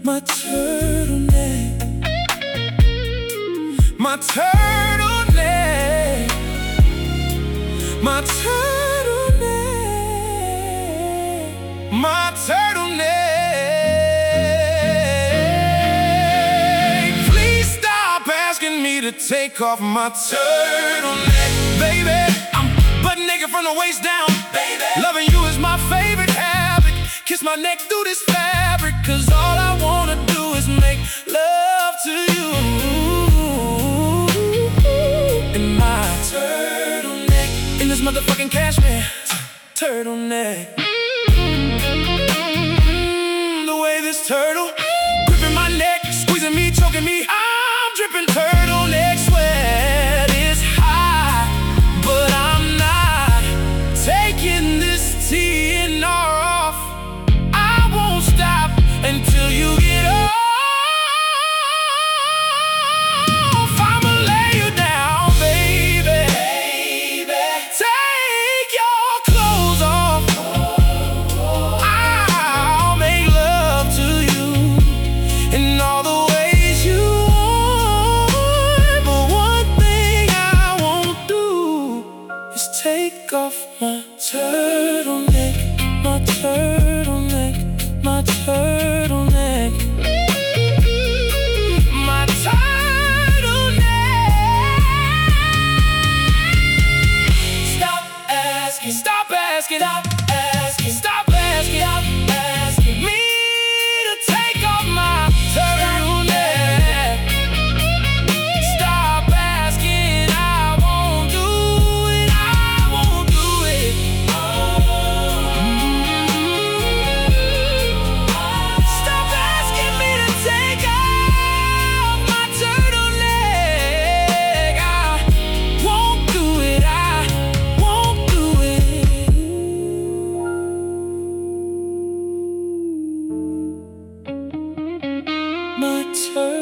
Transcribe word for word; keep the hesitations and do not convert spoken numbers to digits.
my turtleneck, my turtleneck, my turtleneck, my turtleneck. Please stop asking me to take off my turtleneck, baby. I'm butt naked from the waist down, baby. Loving you is my favorite habit. Kiss my neck through this fabric, cause all I wanna do is make love to you. In my turtleneck, in this motherfucking cashmere turtleneck. Mm, the way this turtle gripping my neck, squeezing me, choking me, I'm dripping. Turtleneck sweat is high, but I'm not taking this T N R off. I won't stop until you get off. I'ma lay you down, baby, baby. Take your clothes off. I'll make love to you in all the ways you want. But one thing I won't do is take off my turtleneck, my turtleneck, my turtleneck, my turtleneck. Stop asking, stop asking, stop asking, stop asking, stop asking me to take off my turtleneck. Stop asking, I won't do it, I won't do it. Stop asking me to take off my turtleneck. I won't do it, I won't do it. My turtleneck.